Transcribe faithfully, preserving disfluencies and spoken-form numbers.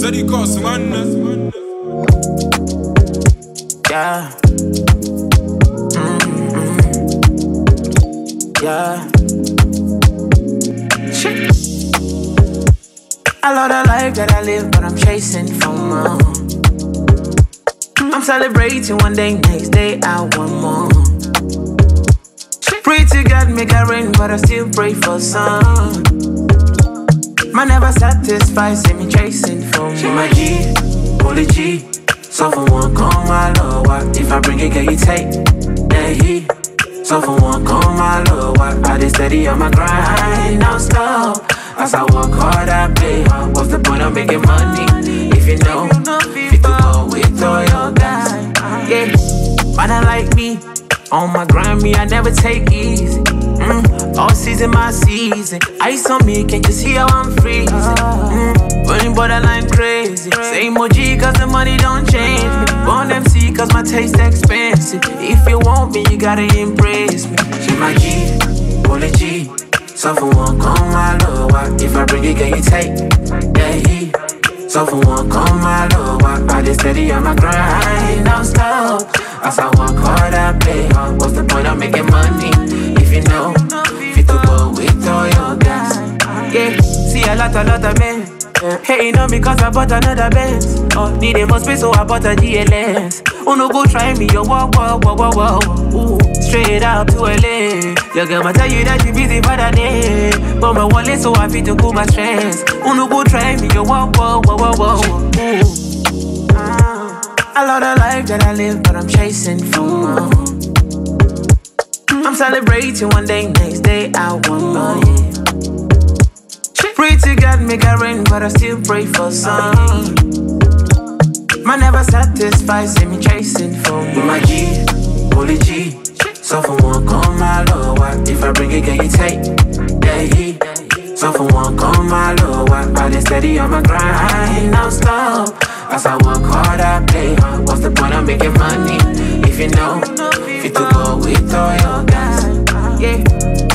Said it costs man. Yeah. Mm-hmm. Yeah. Shit. I love the life that I live, but I'm chasing for more. I'm celebrating one day, next day I want more. Pray to God make it rain, but I still pray for sun. Man never satisfied, see me chasing for more. She my G, holy G. So for one, come my love, what? If I bring it, can you take? Yeah, he. So for one, come my love, what? I just steady on my grind, non stop. As I work hard, I play hard. What's the point of making money if you know fit to go with all your guys? Yeah, man, I like me. On my grind, me, I never take easy. Mm, all season, my season. Ice on me, can't you see how I'm freezing? Mm, running borderline crazy. Same O G, cause the money don't change me. Born M C, cause my taste expensive. If you want me, you gotta embrace me. She my G, holy G. So for one, come my love, what? If I bring it, can you take? Yeah, he. So for one, come my love, what? I just steady on my grind, non stop. As I work hard, I play hard. What's the point of making money if you know fit to go with all your guys? Yeah, see a lot, a lot of men hating on me cause I bought another Benz. Oh, need a more space so I bought a G L S. Oh no, go try me, yo, whoa, whoa, whoa, whoa, whoa. Ooh, straight up to L A. Your girl might tell you that you busy for the day, but my wallet so happy to cool my stress. Oh no, go try me, yo, whoa, whoa, whoa, whoa, whoa. Ooh. I love the life that I live, but I'm chasing for more. I'm celebrating one day, next day I want more, yeah. Pray to God make it rain, but I still pray for sun. Man never satisfied, see me chasing for more. My G, holy G. So for one, come my love, what? If I bring it, can you take? Yeah, he. So for one, come my love, what? I just steady on my grind, non stop. As I work hard, I play hard. What's the point of making money if you know fit to go with all your guys? Yeah.